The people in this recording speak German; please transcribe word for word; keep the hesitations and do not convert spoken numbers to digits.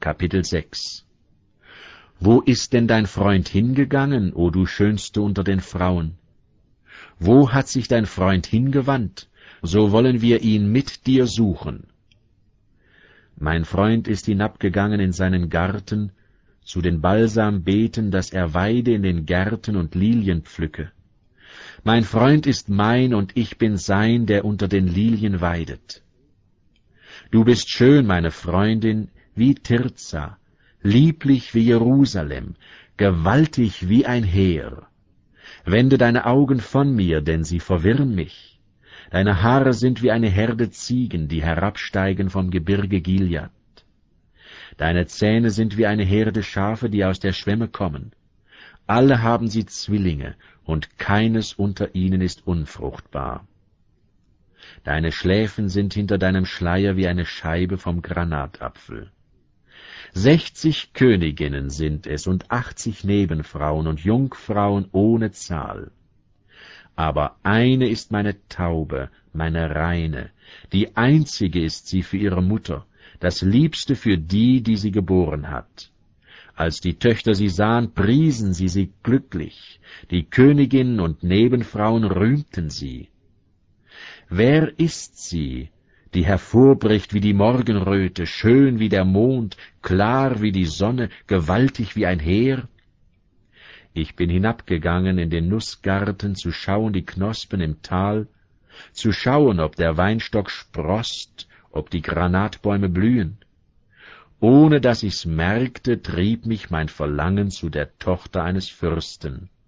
Kapitel sechs. Wo ist denn dein Freund hingegangen, o du Schönste unter den Frauen? Wo hat sich dein Freund hingewandt? So wollen wir ihn mit dir suchen. Mein Freund ist hinabgegangen in seinen Garten, zu den Balsambeeten, dass er weide in den Gärten und Lilien pflücke. Mein Freund ist mein, und ich bin sein, der unter den Lilien weidet. Du bist schön, meine Freundin, wie Tirza, lieblich wie Jerusalem, gewaltig wie ein Heer. Wende deine Augen von mir, denn sie verwirren mich. Deine Haare sind wie eine Herde Ziegen, die herabsteigen vom Gebirge Gilead. Deine Zähne sind wie eine Herde Schafe, die aus der Schwemme kommen. Alle haben sie Zwillinge, und keines unter ihnen ist unfruchtbar. Deine Schläfen sind hinter deinem Schleier wie eine Scheibe vom Granatapfel. Sechzig Königinnen sind es und achtzig Nebenfrauen und Jungfrauen ohne Zahl. Aber eine ist meine Taube, meine Reine, die einzige ist sie für ihre Mutter, das Liebste für die, die sie geboren hat. Als die Töchter sie sahen, priesen sie sie glücklich, die Königinnen und Nebenfrauen rühmten sie. Wer ist sie, die hervorbricht wie die Morgenröte, schön wie der Mond, klar wie die Sonne, gewaltig wie ein Heer? Ich bin hinabgegangen in den Nussgarten, zu schauen die Knospen im Tal, zu schauen, ob der Weinstock sproßt, ob die Granatbäume blühen. Ohne dass ich's merkte, trieb mich mein Verlangen zu der Tochter eines Fürsten.